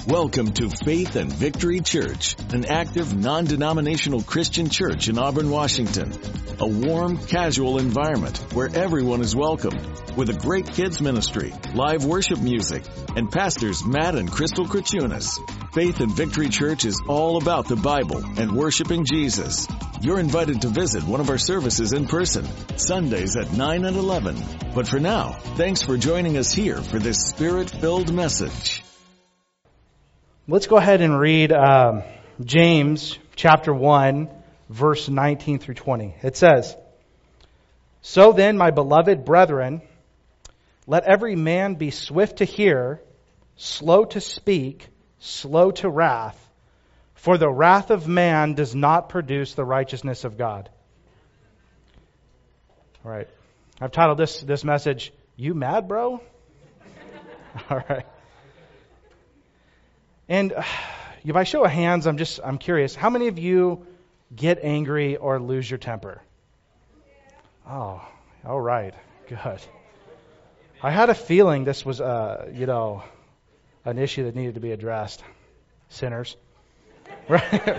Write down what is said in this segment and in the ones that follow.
Welcome to Faith and Victory Church, an active, non-denominational Christian church in Auburn, Washington. A warm, casual environment where everyone is welcomed, with a great kids ministry, live worship music, and pastors Matt and Crystal Krachunas. Faith and Victory Church is all about the Bible and worshiping Jesus. You're invited to visit one of our services in person, Sundays at 9 and 11. But for now, thanks for joining us here for this Spirit-filled message. Let's go ahead and read James chapter 1, verse 19 through 20. It says, "So then, my beloved brethren, let every man be swift to hear, slow to speak, slow to wrath, for the wrath of man does not produce the righteousness of God." All right. I've titled this message, "You Mad, Bro?" All right. And if I show of hands, I'm curious, how many of you get angry or lose your temper? Oh, all right. Good. I had a feeling this was, an issue that needed to be addressed. Sinners. Right?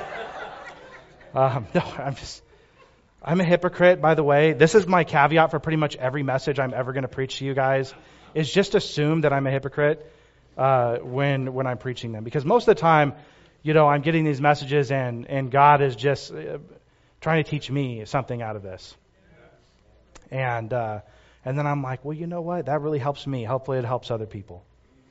No, I'm a hypocrite, by the way. This is my caveat for pretty much every message I'm ever going to preach to you guys, is just assume that I'm a hypocrite when I'm preaching them. Because most of the time, I'm getting these messages and God is just trying to teach me something out of this. And then I'm like, well, you know what? That really helps me. Hopefully it helps other people.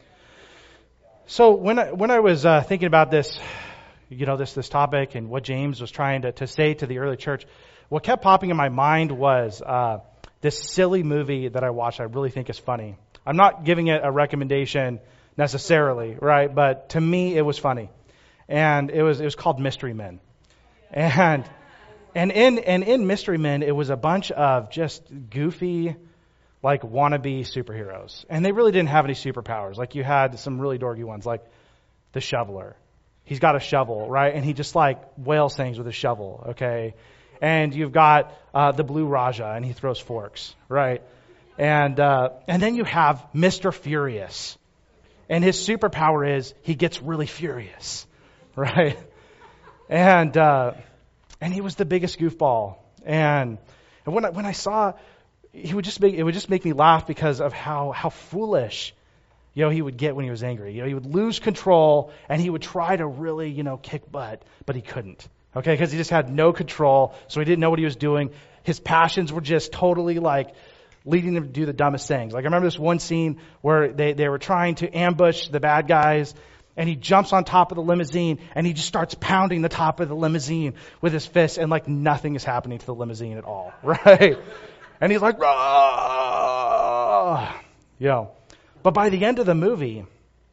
So when I was thinking about this, this topic and what James was trying to say to the early church, what kept popping in my mind was this silly movie that I watched. I really think is funny. I'm not giving it a recommendation necessarily, right? But to me, it was funny, and it was called Mystery Men, and in Mystery Men, it was a bunch of just goofy, like wannabe superheroes, and they really didn't have any superpowers. Like you had some really dorky ones, like the Shoveler. He's got a shovel, right? And he just like whales things with a shovel, okay? And you've got the Blue Raja, and he throws forks, right? And then you have Mr. Furious. And his superpower is he gets really furious, right? And he was the biggest goofball. And when I saw, it would just make me laugh because of how foolish, he would get when he was angry. He would lose control and he would try to really, kick butt, but he couldn't. Okay, because he just had no control, so he didn't know what he was doing. His passions were just totally like leading them to do the dumbest things. Like I remember this one scene where they were trying to ambush the bad guys, and he jumps on top of the limousine and he just starts pounding the top of the limousine with his fist, and like nothing is happening to the limousine at all, right? And he's like, "Rah!" But by the end of the movie,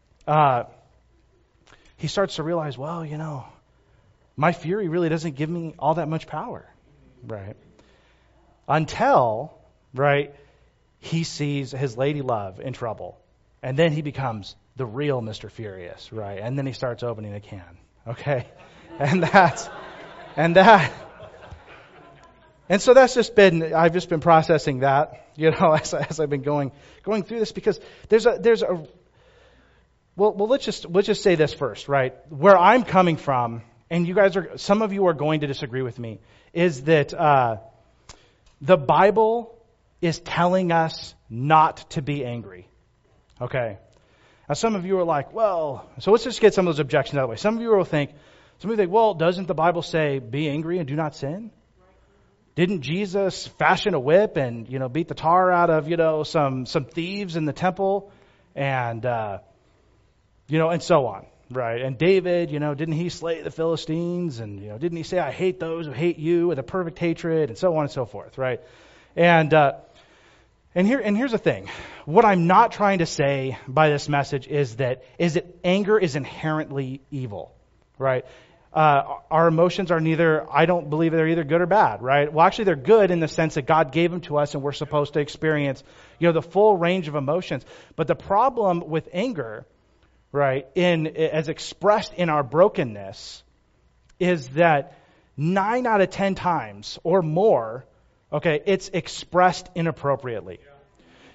he starts to realize, well, my fury really doesn't give me all that much power, right? Until, right, he sees his lady love in trouble. And then he becomes the real Mr. Furious, right? And then he starts opening a can, okay? And so that's I've just been processing that, as I've been going through this, because let's just say this first, right? Where I'm coming from, and some of you are going to disagree with me, is that the Bible is telling us not to be angry. Okay. Now some of you are like, well, so let's just get some of those objections out of the way. Some of you think, well, doesn't the Bible say be angry and do not sin? Didn't Jesus fashion a whip and, beat the tar out of, some thieves in the temple and, and so on, right? And David, didn't he slay the Philistines? And, didn't he say, I hate those who hate you with a perfect hatred, and so on and so forth, right? And here's the thing. What I'm not trying to say by this message is that anger is inherently evil, right? Our emotions are I don't believe they're either good or bad, right? Well, actually they're good in the sense that God gave them to us and we're supposed to experience, the full range of emotions. But the problem with anger, right, as expressed in our brokenness, is that 9 out of 10 times or more, okay, it's expressed inappropriately.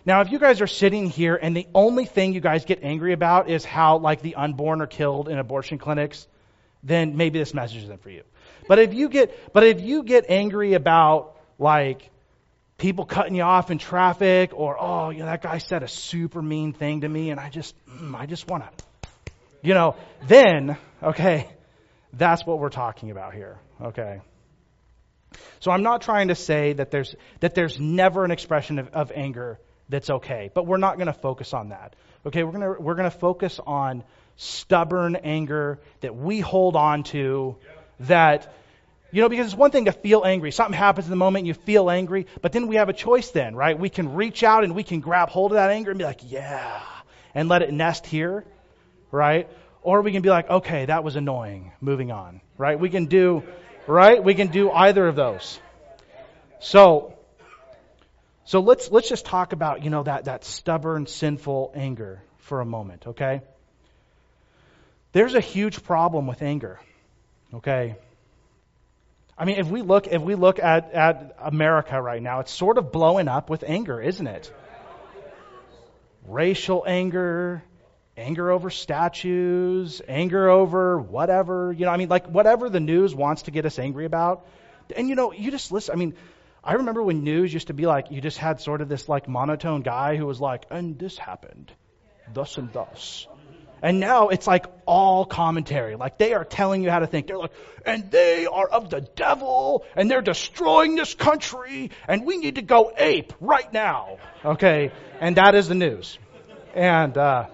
Now, if you guys are sitting here and the only thing you guys get angry about is how, like, the unborn are killed in abortion clinics, then maybe this message isn't for you. But if you get angry about, like, people cutting you off in traffic, or, oh, that guy said a super mean thing to me, and I just want to, then, okay, that's what we're talking about here, okay? So I'm not trying to say that there's never an expression of anger that's okay, but we're not going to focus on that. Okay, we're going to focus on stubborn anger that we hold on to, that because it's one thing to feel angry. Something happens in the moment and you feel angry, but then we have a choice then, right? We can reach out and we can grab hold of that anger and be like, yeah, and let it nest here, right? Or we can be like, okay, that was annoying, moving on, right? We can do either of those. So let's just talk about, that stubborn, sinful anger for a moment, okay? There's a huge problem with anger, okay? I mean, if we look at America right now, it's sort of blowing up with anger, isn't it? Racial anger, anger over statues, anger over whatever, whatever the news wants to get us angry about. And you just listen. I remember when news used to be like, you just had sort of this like monotone guy who was like, and this happened, thus and thus. And now it's like all commentary. Like they are telling you how to think. They're like, and they are of the devil, and they're destroying this country, and we need to go ape right now. Okay? And that is the news. And, but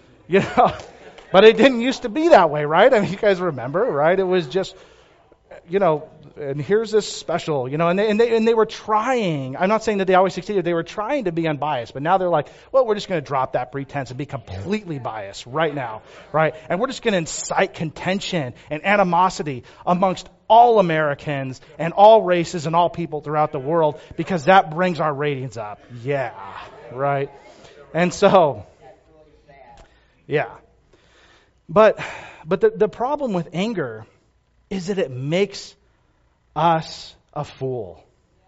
it didn't used to be that way, right? You guys remember, right? It was just, and here's this special, and they were trying. I'm not saying that they always succeeded. They were trying to be unbiased, but now they're like, well, we're just going to drop that pretense and be completely biased right now, right? And we're just going to incite contention and animosity amongst all Americans and all races and all people throughout the world because that brings our ratings up. Yeah, right? And so, yeah. But the problem with anger is that it makes us a fool.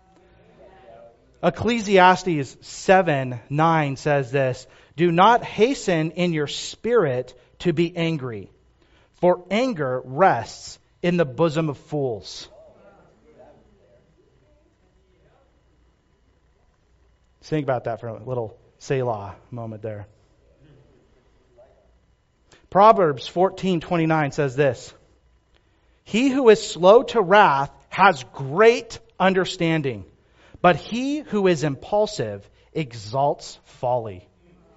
Ecclesiastes 7:9 says this, do not hasten in your spirit to be angry, for anger rests in the bosom of fools. Think about that for a little Selah moment there. Proverbs 14:29 says this, he who is slow to wrath has great understanding, but he who is impulsive exalts folly.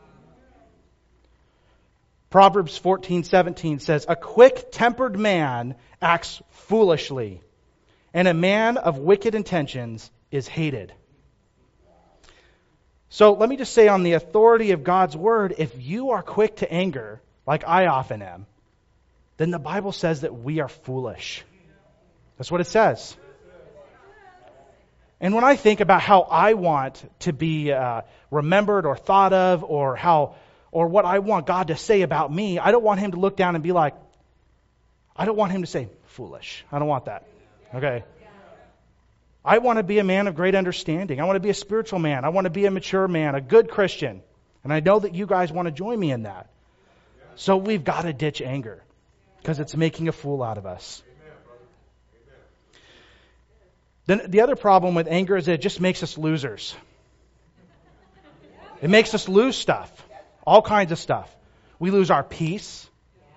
Proverbs 14:17 says, a quick-tempered man acts foolishly, and a man of wicked intentions is hated. So let me just say on the authority of God's word, if you are quick to anger, like I often am, then the Bible says that we are foolish. That's what it says. And when I think about how I want to be remembered or thought of, or what I want God to say about me, I don't want him to look down and be like, I don't want him to say, foolish. I don't want that. Okay? I want to be a man of great understanding. I want to be a spiritual man. I want to be a mature man, a good Christian. And I know that you guys want to join me in that. So we've got to ditch anger because it's making a fool out of us. Then the other problem with anger is that it just makes us losers. It makes us lose stuff. All kinds of stuff. We lose our peace.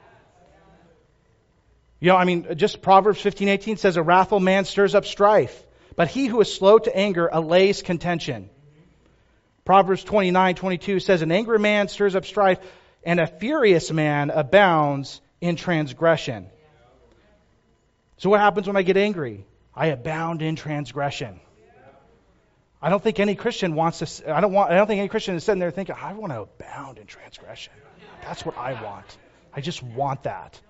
Just Proverbs 15:18 says, a wrathful man stirs up strife, but he who is slow to anger allays contention. Proverbs 29:22 says, an angry man stirs up strife, and a furious man abounds in transgression. So what happens when I get angry? I abound in transgression. I don't think any Christian wants to. I don't think any Christian is sitting there thinking, I want to abound in transgression. That's what I want. I just want that.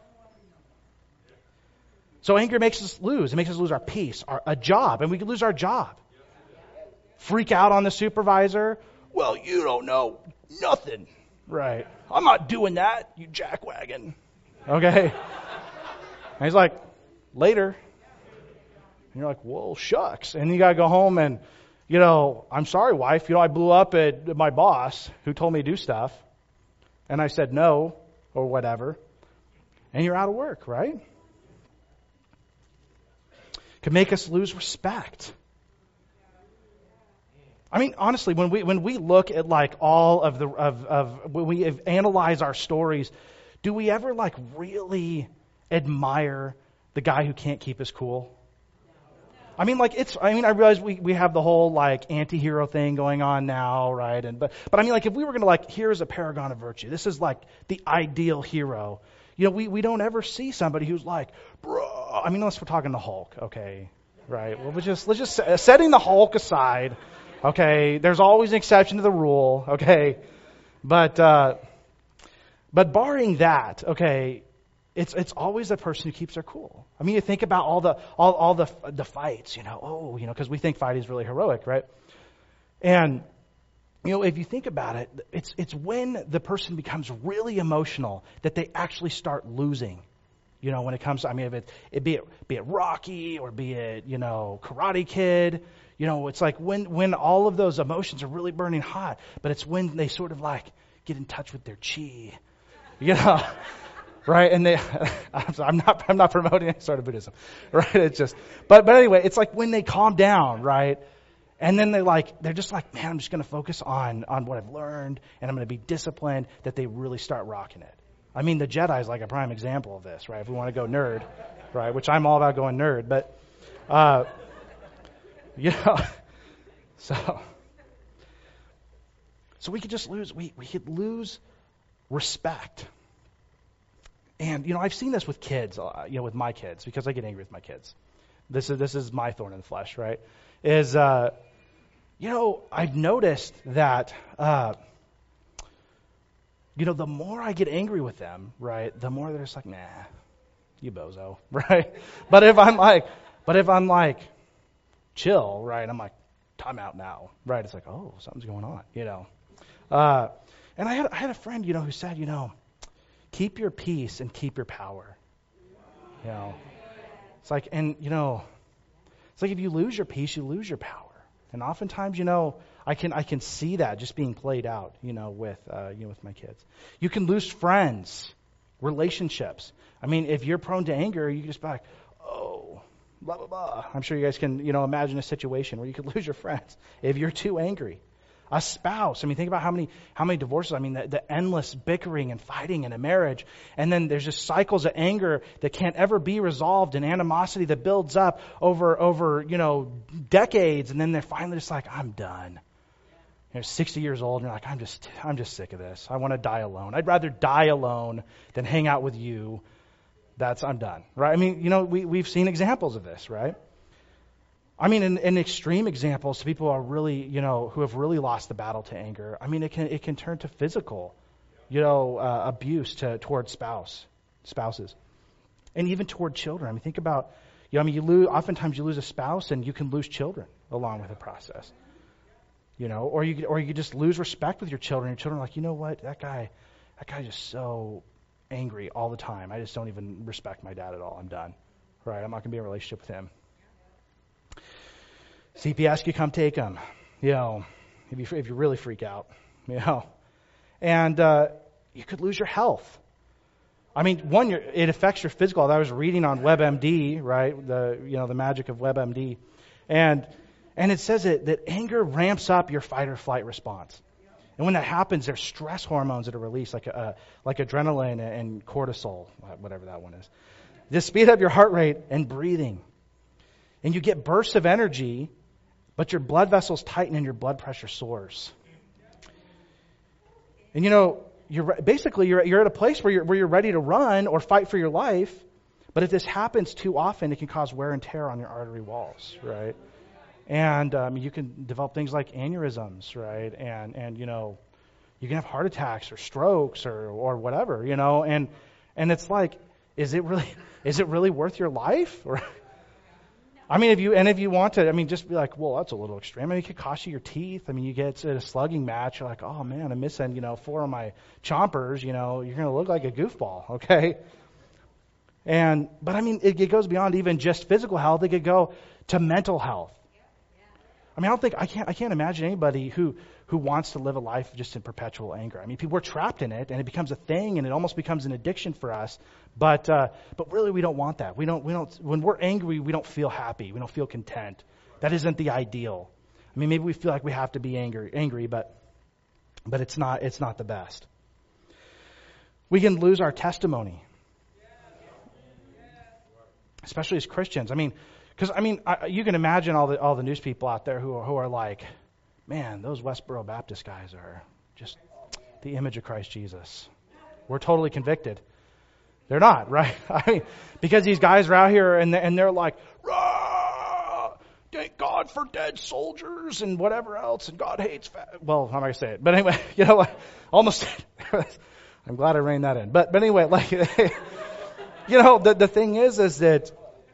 So anger makes us lose. It makes us lose our peace, a job, and we could lose our job. Freak out on the supervisor. Well, you don't know nothing. Right. I'm not doing that, you jackwagon. Okay. And he's like, later. And you're like, whoa, shucks. And you got to go home and, I'm sorry, wife, I blew up at my boss who told me to do stuff, and I said no, or whatever, and you're out of work, right? Could make us lose respect. I mean, honestly, when we look at like all of when we analyze our stories, do we ever like really admire the guy who can't keep his cool? I mean, I realize we have the whole like anti-hero thing going on now, right? But I mean, like if we were going to like, here's a paragon of virtue. This is like the ideal hero. We don't ever see somebody who's like, bro. I mean, unless we're talking the Hulk, okay, right? Well, let's just setting the Hulk aside. Okay, there's always an exception to the rule, okay? But barring that, okay, it's always the person who keeps their cool. I mean, you think about all the fights, because we think fighting is really heroic, right? And if you think about it, it's when the person becomes really emotional that they actually start losing. When it comes to, I mean, if it be it Rocky or be it, Karate Kid, it's like when all of those emotions are really burning hot, but it's when they sort of like get in touch with their chi, right? And I'm not promoting any sort of Buddhism, right? It's just, but anyway, it's like when they calm down, right? And then they're just like, man, I'm just going to focus on what I've learned, and I'm going to be disciplined, that they really start rocking it. I mean, the Jedi is like a prime example of this, right? If we want to go nerd, right? Which I'm all about going nerd, but, so we could just we could lose respect. And, I've seen this with kids, with my kids, because I get angry with my kids. This is my thorn in the flesh, right? I've noticed that, the more I get angry with them, right, the more they're just like, nah, you bozo, right? But if I'm like, chill, right, I'm like, time out now, right? It's like, oh, something's going on, And I had a friend, who said, keep your peace and keep your power. It's like, and it's like if you lose your peace, you lose your power. And oftentimes, I can see that just being played out, with my kids. You can lose friends, relationships. I mean, if you're prone to anger, you can just be like, oh, blah, blah, blah. I'm sure you guys can, imagine a situation where you could lose your friends if you're too angry. A spouse. I mean, think about how many divorces. I mean, the endless bickering and fighting in a marriage. And then there's just cycles of anger that can't ever be resolved, and animosity that builds up over decades. And then they're finally just like, I'm done. 60 years old, and you're like, I'm just sick of this. I want to die alone. I'd rather die alone than hang out with you. I'm done. Right? I mean, we've seen examples of this, right? I mean, in extreme examples, people are really, who have really lost the battle to anger. I mean, it can turn to physical, abuse toward spouses, and even toward children. I mean, think about, oftentimes you lose a spouse, and you can lose children along with the process, or you just lose respect with your children. Your children are like, you know what, that guy just so angry all the time. I just don't even respect my dad at all. I'm done. Right? I'm not going to be in a relationship with him. CPS could come take them, if you really freak out, and you could lose your health. I mean, it affects your physical. I was reading on WebMD, right? The magic of WebMD, and it says that anger ramps up your fight or flight response, and when that happens, there's stress hormones that are released, like adrenaline and cortisol, whatever that one is. This speed up your heart rate and breathing, and you get bursts of energy. But your blood vessels tighten and your blood pressure soars. And you're at a place where you're ready to run or fight for your life. But if this happens too often, it can cause wear and tear on your artery walls, right? And you can develop things like aneurysms, right? And you can have heart attacks or strokes or whatever, And it's like, is it really worth your life? Or I mean, if you want to, just be like, well, that's a little extreme. I mean, it could cost you your teeth. I mean, you get to a slugging match, you're like, oh man, I'm missing, 4 of my chompers. You're going to look like a goofball, okay? But I mean, it goes beyond even just physical health. It could go to mental health. I mean, I can't imagine anybody who wants to live a life just in perpetual anger. I mean, we're trapped in it, and it becomes a thing, and it almost becomes an addiction for us. But really, we don't want that. We don't. When we're angry, we don't feel happy. We don't feel content. That isn't the ideal. I mean, maybe we feel like we have to be angry, but it's not the best. We can lose our testimony, especially as Christians. I mean, because you can imagine all the news people out there who are like, man, those Westboro Baptist guys are just the image of Christ Jesus. We're totally convicted. They're not, right? I mean, because these guys are out here and they're like, rah, thank God for dead soldiers and whatever else, and God hates well, how am I going to say it? But anyway, almost, I'm glad I reined that in. But anyway, the thing is that,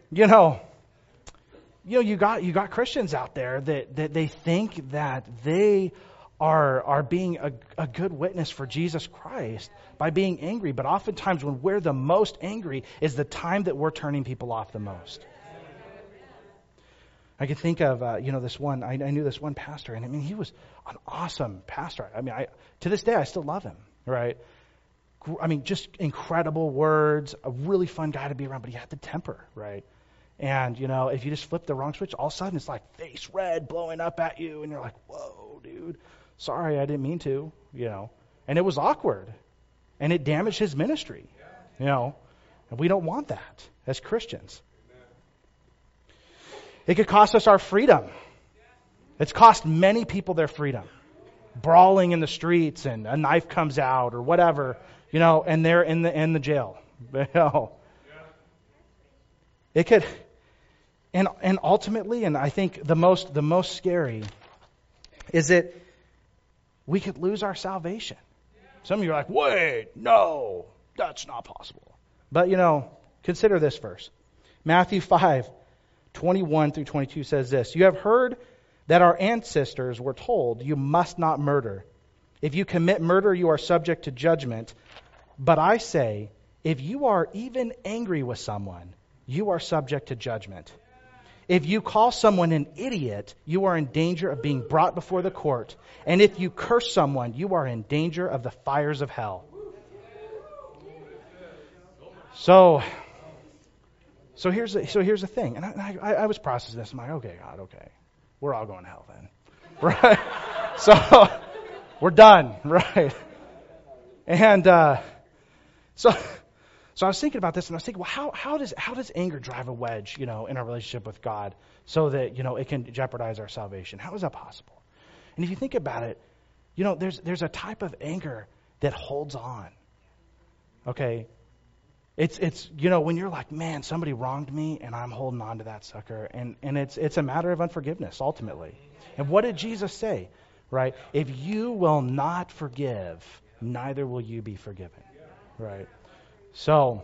you got Christians out there that they think that they are being a good witness for Jesus Christ by being angry. But oftentimes when we're the most angry is the time that we're turning people off the most. I can think of, this one, I knew this one pastor, and I mean, he was an awesome pastor. I mean, to this day, I still love him, right? I mean, just incredible words, a really fun guy to be around, but he had the temper, right? And, if you just flip the wrong switch, all of a sudden it's like face red blowing up at you, and you're like, whoa, dude, sorry, I didn't mean to, And it was awkward, and it damaged his ministry, and we don't want that as Christians. It could cost us our freedom. It's cost many people their freedom. Brawling in the streets, and a knife comes out, or whatever, and they're in the jail. It could, and ultimately, and I think the most scary is that we could lose our salvation. Some of you are like, wait, no, that's not possible. But consider this verse. Matthew 5:21-22 says this: You have heard that our ancestors were told, you must not murder. If you commit murder, you are subject to judgment. But I say, if you are even angry with someone, you are subject to judgment. If you call someone an idiot, you are in danger of being brought before the court. And if you curse someone, you are in danger of the fires of hell. So here's the thing. And I was processing this. I'm like, okay, God, okay. We're all going to hell then. Right? So we're done, right? And so I was thinking about this, and I was thinking, well, how does anger drive a wedge, in our relationship with God, so that it can jeopardize our salvation? How is that possible? And if you think about it, there's a type of anger that holds on. Okay, it's when you're like, man, somebody wronged me, and I'm holding on to that sucker, and it's a matter of unforgiveness ultimately. And what did Jesus say? Right? If you will not forgive, neither will you be forgiven. Right? So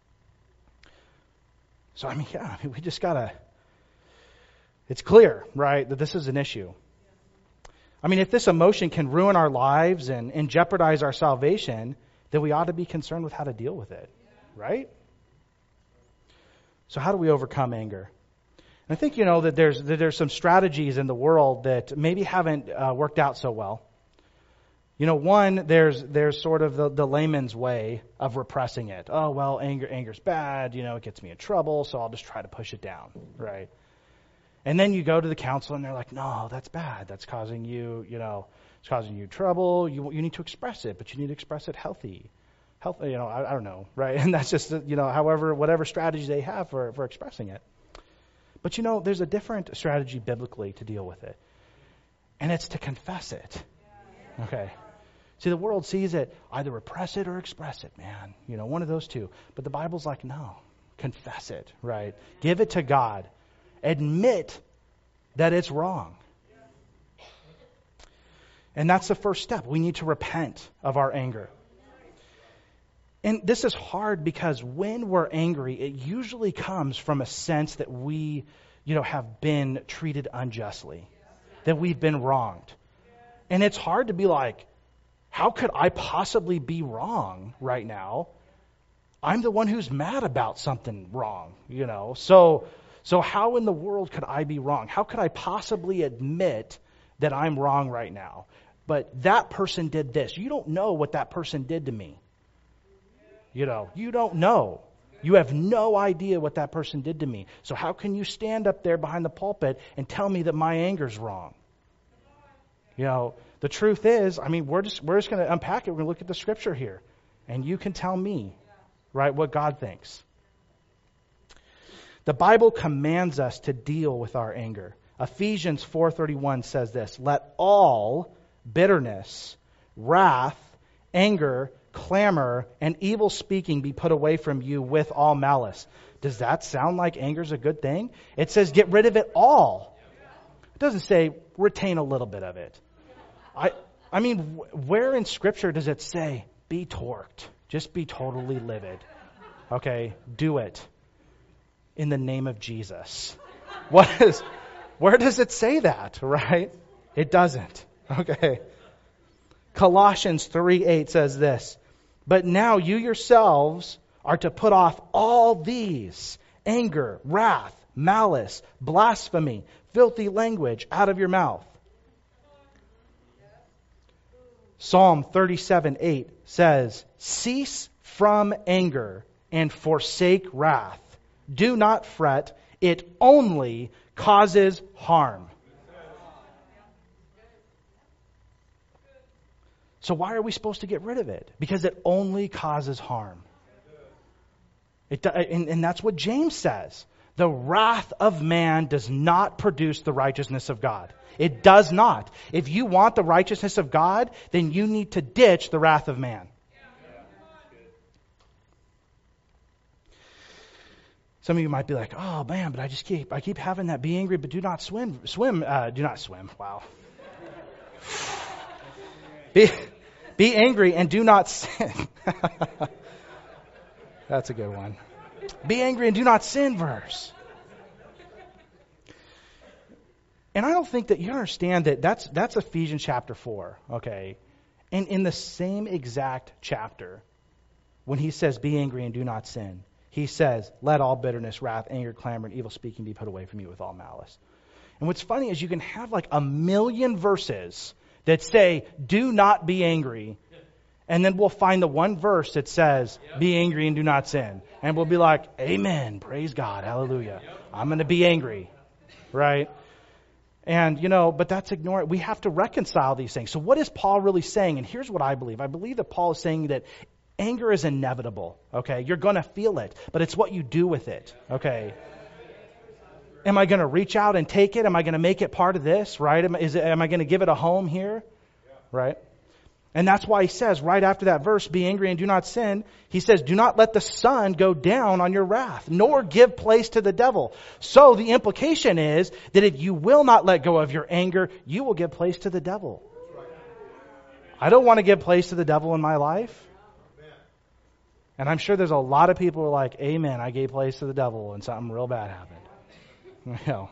we just gotta, it's clear, right, that this is an issue. I mean, if this emotion can ruin our lives and jeopardize our salvation, then we ought to be concerned with how to deal with it, right? So how do we overcome anger? And I think, that there's some strategies in the world that maybe haven't worked out so well. One, there's sort of the layman's way of repressing it. Oh, well, anger's bad, it gets me in trouble, so I'll just try to push it down, right? And then you go to the counselor and they're like, no, that's bad. That's causing you, it's causing you trouble. You need to express it, but you need to express it healthy, I don't know, right? And that's just, whatever strategy they have for expressing it. But there's a different strategy biblically to deal with it. And it's to confess it. Okay. See, the world sees it, either repress it or express it, man. One of those two. But the Bible's like, no, confess it, right? Give it to God. Admit that it's wrong. And that's the first step. We need to repent of our anger. And this is hard because when we're angry, it usually comes from a sense that we, have been treated unjustly, that we've been wronged. And it's hard to be like, how could I possibly be wrong right now? I'm the one who's mad about something wrong, So So how in the world could I be wrong? How could I possibly admit that I'm wrong right now? But that person did this. You don't know what that person did to me. You don't know. You have no idea what that person did to me. So how can you stand up there behind the pulpit and tell me that my anger's wrong? The truth is, we're just going to unpack it. We're going to look at the scripture here. And you can tell me, right, what God thinks. The Bible commands us to deal with our anger. Ephesians 4:31 says this, let all bitterness, wrath, anger, clamor, and evil speaking be put away from you with all malice. Does that sound like anger's a good thing? It says get rid of it all. It doesn't say retain a little bit of it. Where in Scripture does it say be torqued? Just be totally livid. Okay, do it in the name of Jesus. Where does it say that, right? It doesn't. Okay. Colossians 3:8 says this, but now you yourselves are to put off all these, anger, wrath, malice, blasphemy, filthy language out of your mouth. Psalm 37:8 says, cease from anger and forsake wrath. Do not fret, it only causes harm. So why are we supposed to get rid of it? Because it only causes harm. And that's what James says. The wrath of man does not produce the righteousness of God. It does not. If you want the righteousness of God, then you need to ditch the wrath of man. Some of you might be like, oh man, but I keep having that be angry, but do not swim. Do not swim. Wow. Be angry and do not sin. That's a good one. Be angry and do not sin verse. And I don't think that you understand that that's Ephesians chapter 4, okay? And in the same exact chapter, when he says, be angry and do not sin, he says, let all bitterness, wrath, anger, clamor, and evil speaking be put away from you with all malice. And what's funny is you can have like a million verses that say, do not be angry. And then we'll find the one verse that says, be angry and do not sin. And we'll be like, amen, praise God, hallelujah. I'm going to be angry, right? And, but that's ignored. We have to reconcile these things. So what is Paul really saying? And here's what I believe. I believe that Paul is saying that anger is inevitable, okay? You're going to feel it, but it's what you do with it, okay? Am I going to reach out and take it? Am I going to make it part of this, right? Am I going to give it a home here, right? And that's why he says right after that verse, be angry and do not sin. He says, do not let the sun go down on your wrath, nor give place to the devil. So the implication is that if you will not let go of your anger, you will give place to the devil. I don't want to give place to the devil in my life. And I'm sure there's a lot of people who are like, amen, I gave place to the devil and something real bad happened.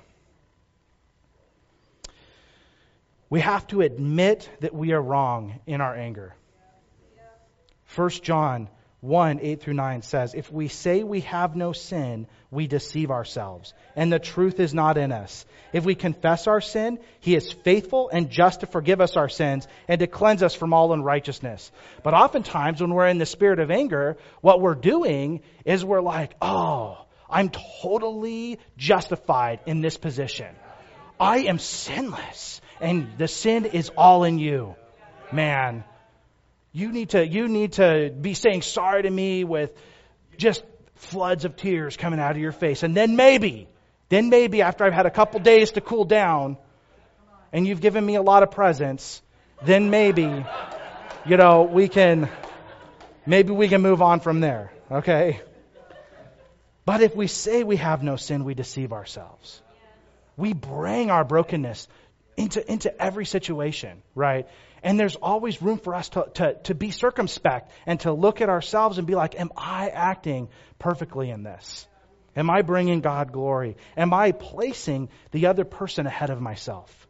We have to admit that we are wrong in our anger. 1 John 1:8-9 says, if we say we have no sin, we deceive ourselves, and the truth is not in us. If we confess our sin, He is faithful and just to forgive us our sins and to cleanse us from all unrighteousness. But oftentimes when we're in the spirit of anger, what we're doing is we're like, oh, I'm totally justified in this position. I am sinless. And the sin is all in you. Man, you need to be saying sorry to me with just floods of tears coming out of your face. And then maybe after I've had a couple days to cool down and you've given me a lot of presents, then maybe we can move on from there. Okay? But if we say we have no sin, we deceive ourselves. We bring our brokenness into every situation, right? And there's always room for us to be circumspect and to look at ourselves and be like, am I acting perfectly in this? Am I bringing God glory? Am I placing the other person ahead of myself?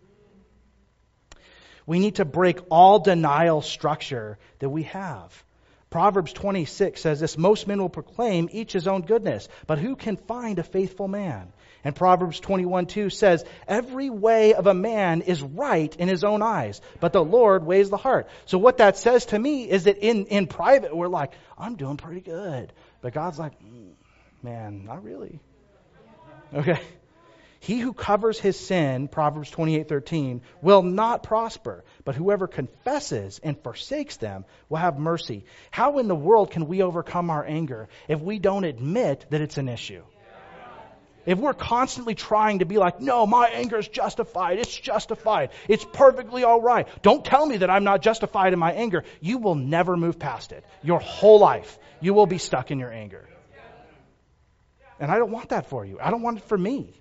We need to break all denial structure that we have. Proverbs 26 says this, most men will proclaim each his own goodness, but who can find a faithful man? And Proverbs 21:2 says, every way of a man is right in his own eyes, but the Lord weighs the heart. So what that says to me is that in private, we're like, I'm doing pretty good. But God's like, man, not really. Okay. He who covers his sin, Proverbs 28:13, will not prosper, but whoever confesses and forsakes them will have mercy. How in the world can we overcome our anger if we don't admit that it's an issue? If we're constantly trying to be like, no, my anger is justified, it's perfectly all right. Don't tell me that I'm not justified in my anger. You will never move past it. Your whole life, you will be stuck in your anger. And I don't want that for you. I don't want it for me.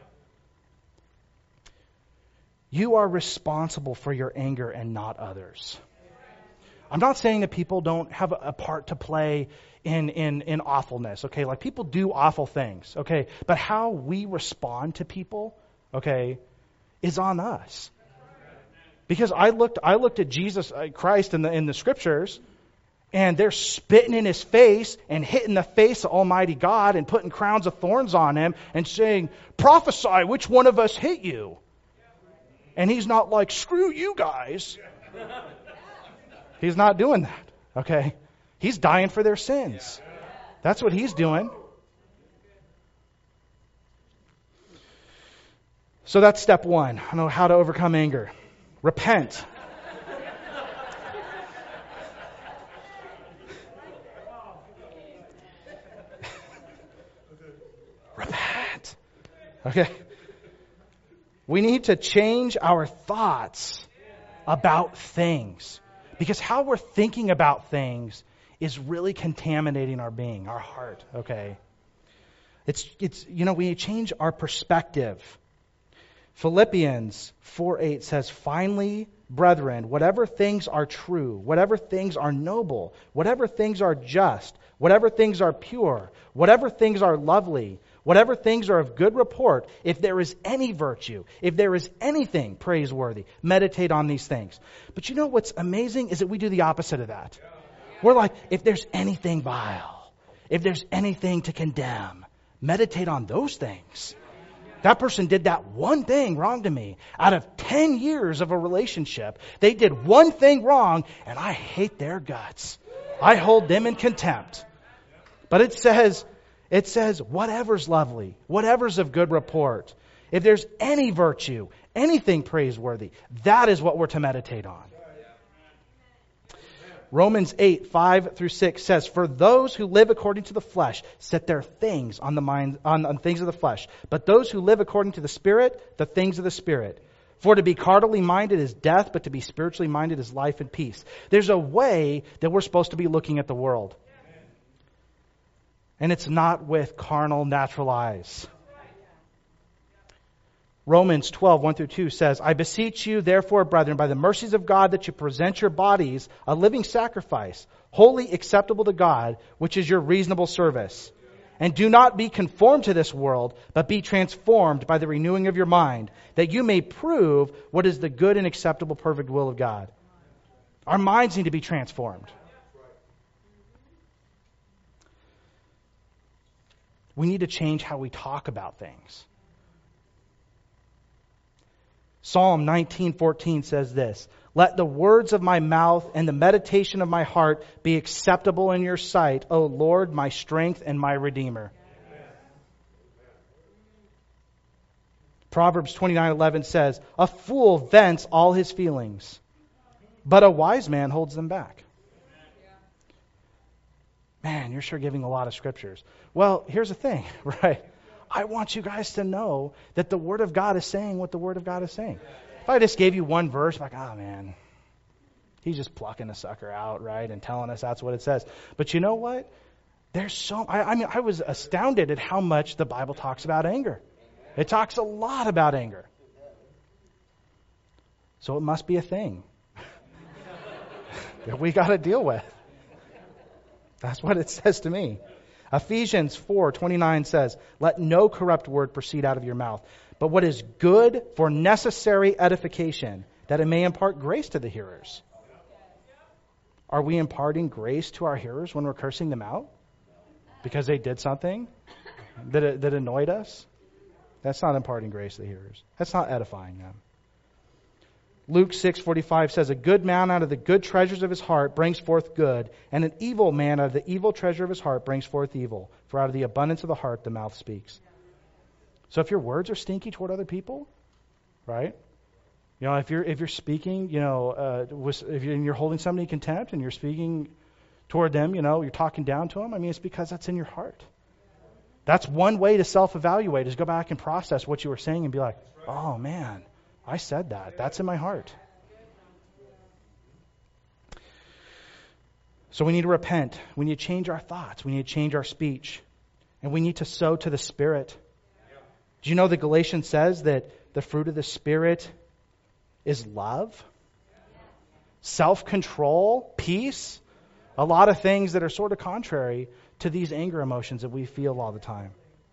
You are responsible for your anger and not others. I'm not saying that people don't have a part to play in awfulness, okay? Like people do awful things, okay? But how we respond to people, okay, is on us. Because I looked at Jesus Christ in the scriptures, and they're spitting in his face and hitting the face of Almighty God and putting crowns of thorns on him and saying, prophesy, which one of us hit you? And he's not like, screw you guys. He's not doing that, okay? He's dying for their sins. That's what he's doing. So that's step one. I know how to overcome anger. Repent. Repent. Okay. We need to change our thoughts about things. Because how we're thinking about things is really contaminating our being, our heart, okay? It's we change our perspective. Philippians 4:8 says, finally, brethren, whatever things are true, whatever things are noble, whatever things are just, whatever things are pure, whatever things are lovely, whatever things are of good report, if there is any virtue, if there is anything praiseworthy, meditate on these things. But you know what's amazing is that we do the opposite of that. We're like, if there's anything vile, if there's anything to condemn, meditate on those things. That person did that one thing wrong to me. Out of 10 years of a relationship, they did one thing wrong, and I hate their guts. I hold them in contempt. But it says, whatever's lovely, whatever's of good report, if there's any virtue, anything praiseworthy, that is what we're to meditate on. Romans 8:5-6 says, for those who live according to the flesh set their things on the mind, on things of the flesh. But those who live according to the Spirit, the things of the Spirit. For to be carnally minded is death, but to be spiritually minded is life and peace. There's a way that we're supposed to be looking at the world. And it's not with carnal, natural eyes. Romans 12:1-2 says, I beseech you, therefore, brethren, by the mercies of God, that you present your bodies a living sacrifice, wholly acceptable to God, which is your reasonable service. And do not be conformed to this world, but be transformed by the renewing of your mind, that you may prove what is the good and acceptable, perfect will of God. Our minds need to be transformed. We need to change how we talk about things. Psalm 19:14 says this, let the words of my mouth and the meditation of my heart be acceptable in your sight, O Lord, my strength and my Redeemer. Amen. Proverbs 29:11 says, a fool vents all his feelings, but a wise man holds them back. Man, you're sure giving a lot of scriptures. Well, here's the thing, right? I want you guys to know that the Word of God is saying what the Word of God is saying. If I just gave you one verse, like, oh man, he's just plucking the sucker out, right? And telling us that's what it says. But you know what? There's I was astounded at how much the Bible talks about anger. It talks a lot about anger. So it must be a thing that we got to deal with. That's what it says to me. Ephesians 4:29 says, let no corrupt word proceed out of your mouth, but what is good for necessary edification, that it may impart grace to the hearers. Are we imparting grace to our hearers when we're cursing them out? Because they did something that annoyed us? That's not imparting grace to the hearers. That's not edifying them. Luke 6:45 says, a good man out of the good treasures of his heart brings forth good, and an evil man out of the evil treasure of his heart brings forth evil. For out of the abundance of the heart, the mouth speaks. So if your words are stinky toward other people, right? You know, if you're speaking, you know, if you're holding somebody in contempt and you're speaking toward them, you know, you're talking down to them, I mean, it's because that's in your heart. That's one way to self-evaluate, is go back and process what you were saying and be like, oh man, I said that. That's in my heart. So we need to repent. We need to change our thoughts. We need to change our speech. And we need to sow to the Spirit. Do you know that Galatians says that the fruit of the Spirit is love, self-control, peace? A lot of things that are sort of contrary to these anger emotions that we feel all the time.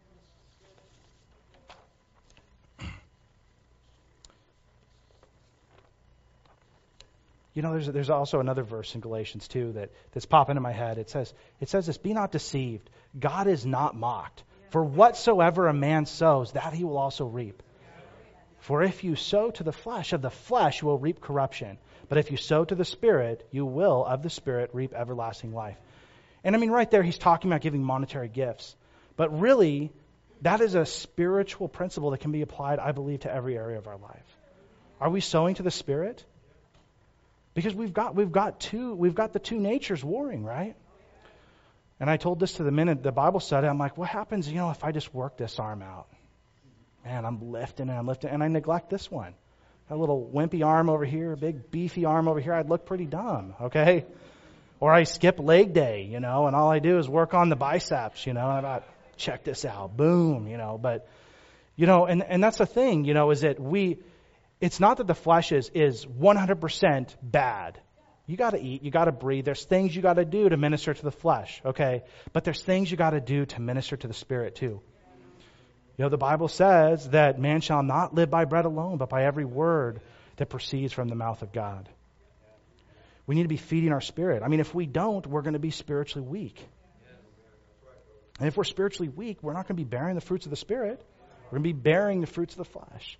You know, there's also another verse in Galatians 2 that's popping in my head. It says this, be not deceived. God is not mocked. For whatsoever a man sows, that he will also reap. For if you sow to the flesh, of the flesh you will reap corruption. But if you sow to the Spirit, you will of the Spirit reap everlasting life. And I mean, right there, he's talking about giving monetary gifts. But really, that is a spiritual principle that can be applied, I believe, to every area of our life. Are we sowing to the Spirit? Because we've got the two natures warring, right? And I told this to the men at the Bible study. I'm like, what happens, you know, if I just work this arm out? Man, I'm lifting, and I neglect this one. A little wimpy arm over here, a big beefy arm over here. I'd look pretty dumb, okay? Or I skip leg day, you know, and all I do is work on the biceps, you know, and I thought, check this out, boom, you know. But, you know, and that's the thing, you know, is that it's not that the flesh is 100% bad. You got to eat, you got to breathe. There's things you got to do to minister to the flesh, okay? But there's things you got to do to minister to the Spirit too. You know, the Bible says that man shall not live by bread alone, but by every word that proceeds from the mouth of God. We need to be feeding our spirit. I mean, if we don't, we're going to be spiritually weak. And if we're spiritually weak, we're not going to be bearing the fruits of the Spirit. We're going to be bearing the fruits of the flesh.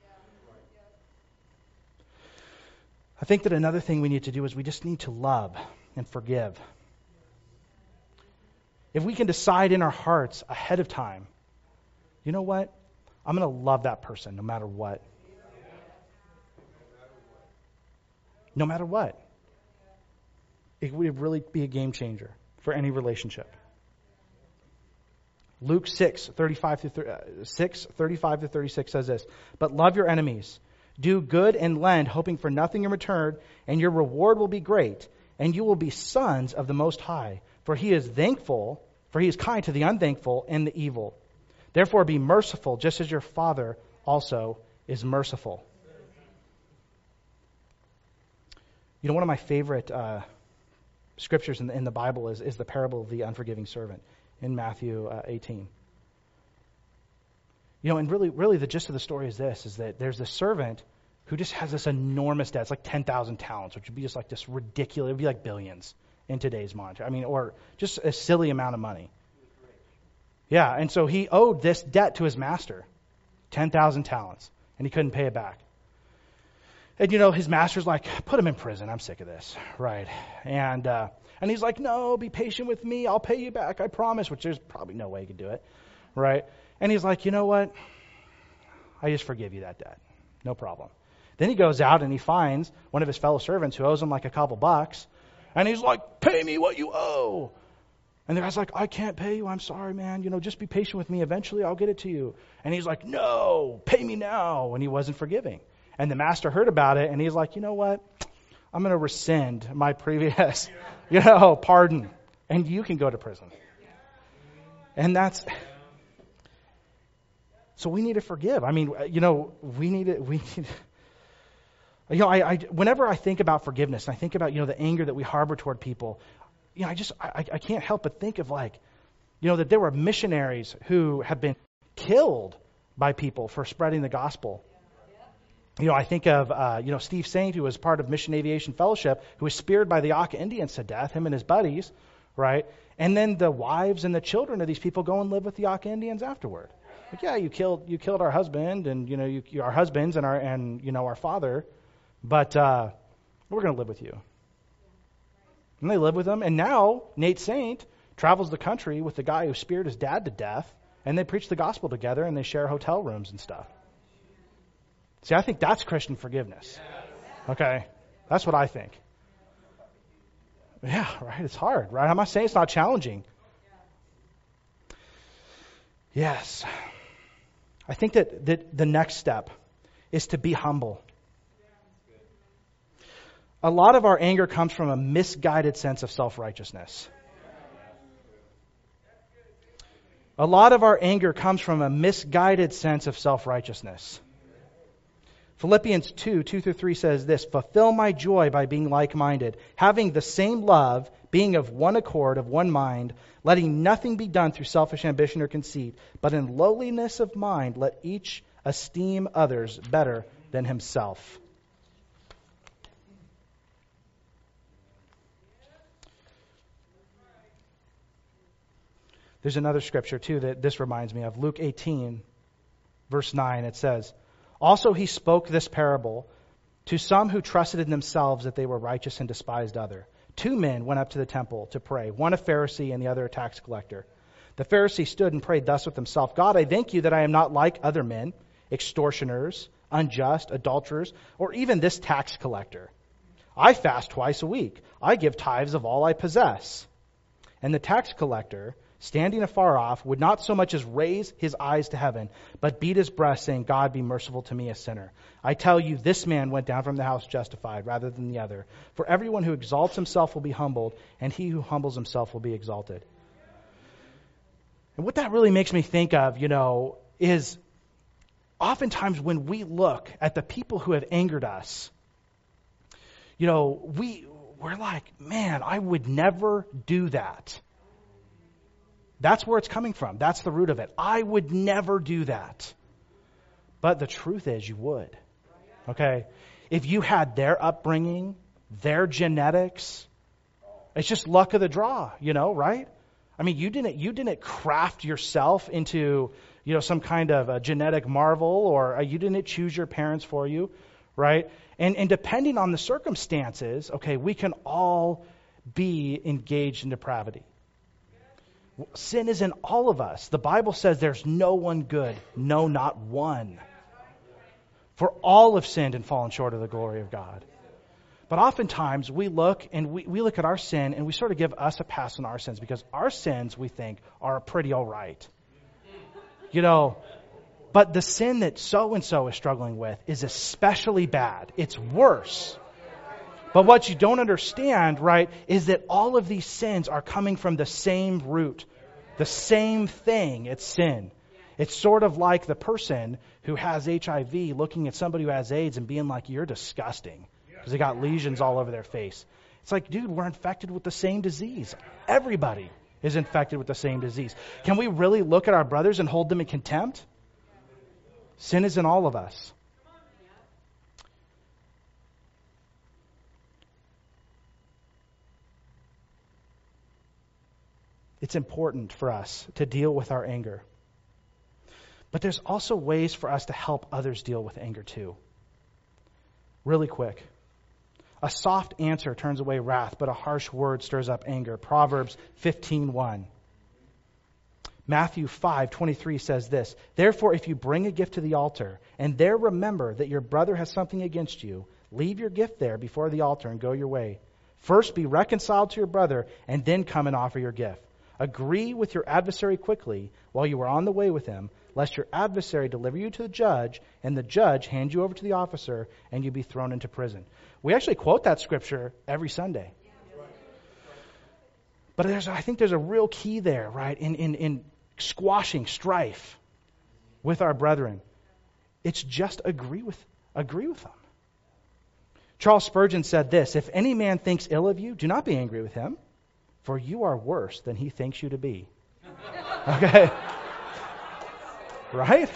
I think that another thing we need to do is we just need to love and forgive. If we can decide in our hearts ahead of time, you know what? I'm going to love that person no matter what. No matter what. It would really be a game changer for any relationship. Luke 6:35-36 says this, but love your enemies. Do good and lend, hoping for nothing in return, and your reward will be great, and you will be sons of the Most High. For he is kind to the unthankful and the evil. Therefore be merciful, just as your Father also is merciful. You know, one of my favorite scriptures in the Bible is the parable of the unforgiving servant in Matthew 18. You know, and really the gist of the story is this, is that there's this servant who just has this enormous debt. It's like 10,000 talents, which would be just like this ridiculous, it would be like billions in today's monetary. I mean, or just a silly amount of money. Yeah, and so he owed this debt to his master, 10,000 talents, and he couldn't pay it back. And, you know, his master's like, put him in prison. I'm sick of this. Right. And he's like, no, be patient with me. I'll pay you back. I promise, which there's probably no way he could do it. Right. And he's like, you know what? I just forgive you that debt. No problem. Then he goes out and he finds one of his fellow servants who owes him like a couple bucks. And he's like, pay me what you owe. And the guy's like, I can't pay you. I'm sorry, man. You know, just be patient with me. Eventually I'll get it to you. And he's like, no, pay me now. And he wasn't forgiving. And the master heard about it, and he's like, you know what? I'm going to rescind my previous, pardon, and you can go to prison. And so we need to forgive. I mean, whenever I think about forgiveness, and I think about, the anger that we harbor toward people, I can't help but think of that there were missionaries who have been killed by people for spreading the gospel. I think of, Steve Saint, who was part of Mission Aviation Fellowship, who was speared by the Auca Indians to death, him and his buddies, right? And then the wives and the children of these people go and live with the Auca Indians afterward. Like, yeah, you killed our husband, and our husbands and our father, but we're going to live with you. And they live with them. And now Nate Saint travels the country with the guy who speared his dad to death, and they preach the gospel together, and they share hotel rooms and stuff. See, I think that's Christian forgiveness. Okay? That's what I think. Yeah, right? It's hard, right? I'm not saying it's not challenging. Yes. I think that the next step is to be humble. A lot of our anger comes from a misguided sense of self-righteousness. A lot of our anger comes from a misguided sense of self-righteousness. Philippians 2:2-3 says this, "Fulfill my joy by being like-minded, having the same love, being of one accord, of one mind, letting nothing be done through selfish ambition or conceit, but in lowliness of mind let each esteem others better than himself." There's another scripture, too, that this reminds me of. Luke 18, verse 9, it says, "Also he spoke this parable to some who trusted in themselves that they were righteous and despised other. 2 men went up to the temple to pray, one a Pharisee and the other a tax collector. The Pharisee stood and prayed thus with himself, 'God, I thank you that I am not like other men, extortioners, unjust, adulterers, or even this tax collector. I fast twice a week. I give tithes of all I possess.' And the tax collector, standing afar off, would not so much as raise his eyes to heaven, but beat his breast, saying, 'God, be merciful to me, a sinner.' I tell you, this man went down from the house justified rather than the other. For everyone who exalts himself will be humbled, and he who humbles himself will be exalted." And what that really makes me think of, is oftentimes when we look at the people who have angered us, we're like, man, I would never do that. That's where it's coming from. That's the root of it. I would never do that. But the truth is, you would. Okay? If you had their upbringing, their genetics, it's just luck of the draw, right? I mean, you didn't craft yourself into, some kind of a genetic marvel, or you didn't choose your parents for you, right? And depending on the circumstances, okay, we can all be engaged in depravity. Sin is in all of us. The Bible says there's no one good, no, not one. For all have sinned and fallen short of the glory of God. But oftentimes we look at our sin and we sort of give us a pass on our sins because our sins, we think, are pretty all right. But the sin that so-and-so is struggling with is especially bad. It's worse. But what you don't understand, right, is that all of these sins are coming from the same root, the same thing. It's sin. It's sort of like the person who has HIV looking at somebody who has AIDS and being like, "You're disgusting," because they got lesions all over their face. It's like, dude, we're infected with the same disease. Everybody is infected with the same disease. Can we really look at our brothers and hold them in contempt? Sin is in all of us. It's important for us to deal with our anger. But there's also ways for us to help others deal with anger too. Really quick. A soft answer turns away wrath, but a harsh word stirs up anger. Proverbs 15:1. Matthew 5:23 says this, "Therefore, if you bring a gift to the altar, and there remember that your brother has something against you, leave your gift there before the altar and go your way. First be reconciled to your brother, and then come and offer your gift. Agree with your adversary quickly while you are on the way with him, lest your adversary deliver you to the judge, and the judge hand you over to the officer, and you be thrown into prison." We actually quote that scripture every Sunday. But I think there's a real key there, right, in squashing strife with our brethren. It's just agree with them. Charles Spurgeon said this, "If any man thinks ill of you, do not be angry with him, for you are worse than he thinks you to be." Okay? Right?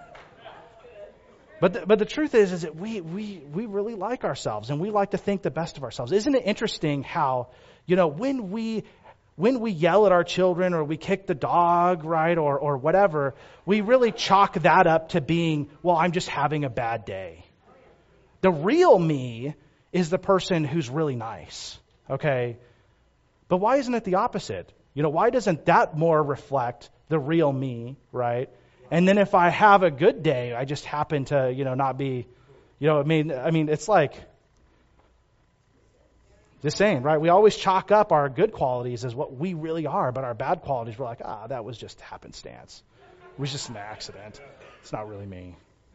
But the truth is that we really like ourselves, and we like to think the best of ourselves. Isn't it interesting how, when we when we yell at our children or we kick the dog, right, or whatever, we really chalk that up to being, well, I'm just having a bad day. The real me is the person who's really nice, okay? But why isn't it the opposite? Why doesn't that more reflect the real me, right? And then if I have a good day, I just happen to, not be, I mean, it's like, just saying, right? We always chalk up our good qualities as what we really are, but our bad qualities, we're like, that was just happenstance. It was just an accident. It's not really me.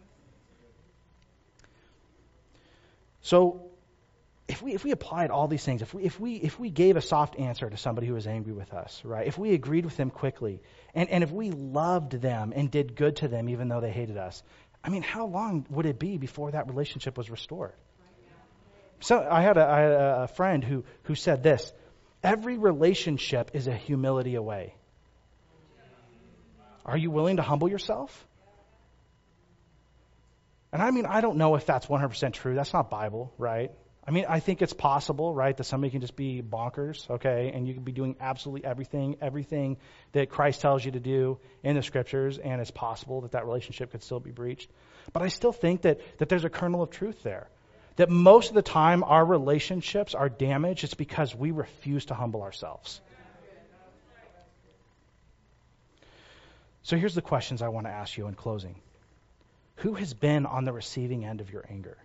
So, if we applied all these things, if we gave a soft answer to somebody who was angry with us, right? If we agreed with them quickly, and if we loved them and did good to them even though they hated us, I mean, how long would it be before that relationship was restored? So I had a friend who said this: every relationship is a humility away. Are you willing to humble yourself? And I mean, I don't know if that's 100% true. That's not Bible, right? I mean, I think it's possible, right, that somebody can just be bonkers, okay, and you can be doing absolutely everything that Christ tells you to do in the Scriptures, and it's possible that relationship could still be breached. But I still think that there's a kernel of truth there. That most of the time our relationships are damaged, it's because we refuse to humble ourselves. So here's the questions I want to ask you in closing. Who has been on the receiving end of your anger?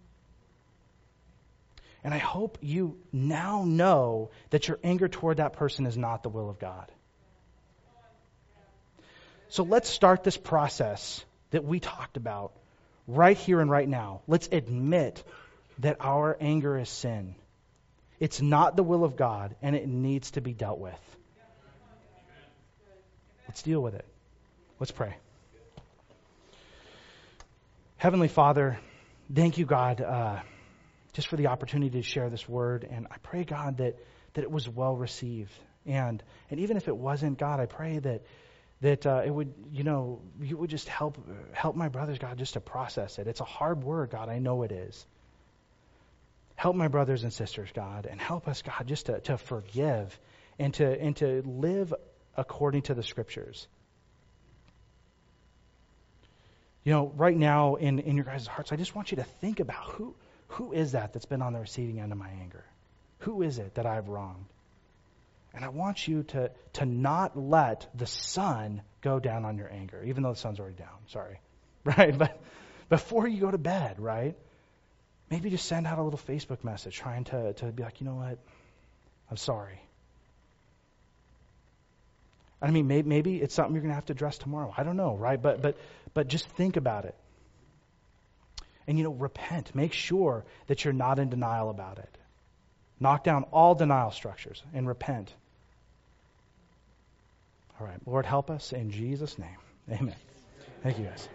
And I hope you now know that your anger toward that person is not the will of God. So let's start this process that we talked about right here and right now. Let's admit that our anger is sin. It's not the will of God, and it needs to be dealt with. Let's deal with it. Let's pray. Heavenly Father, thank you, God, just for the opportunity to share this word. And I pray, God, that it was well received. And even if it wasn't, God, I pray that it would, you would just help my brothers, God, just to process it. It's a hard word, God. I know it is. Help my brothers and sisters, God, and help us, God, just to forgive and to live according to the Scriptures. Right now in your guys' hearts, I just want you to think about who is that's been on the receiving end of my anger? Who is it that I've wronged? And I want you to not let the sun go down on your anger, even though the sun's already down. Sorry. Right? But before you go to bed, right? Maybe just send out a little Facebook message trying to be like, you know what? I'm sorry. I mean, maybe it's something you're going to have to address tomorrow. I don't know, right? But just think about it. And, repent. Make sure that you're not in denial about it. Knock down all denial structures and repent. All right. Lord, help us in Jesus' name. Amen. Thank you, guys.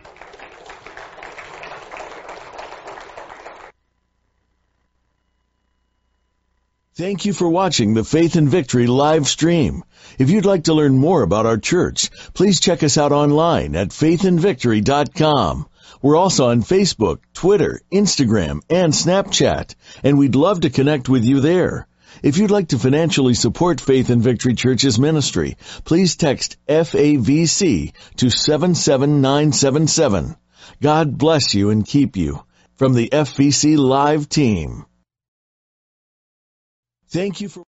Thank you for watching the Faith and Victory live stream. If you'd like to learn more about our church, please check us out online at faithandvictory.com. We're also on Facebook, Twitter, Instagram, and Snapchat, and we'd love to connect with you there. If you'd like to financially support Faith and Victory Church's ministry, please text FAVC to 77977. God bless you and keep you. From the FVC Live team. Thank you for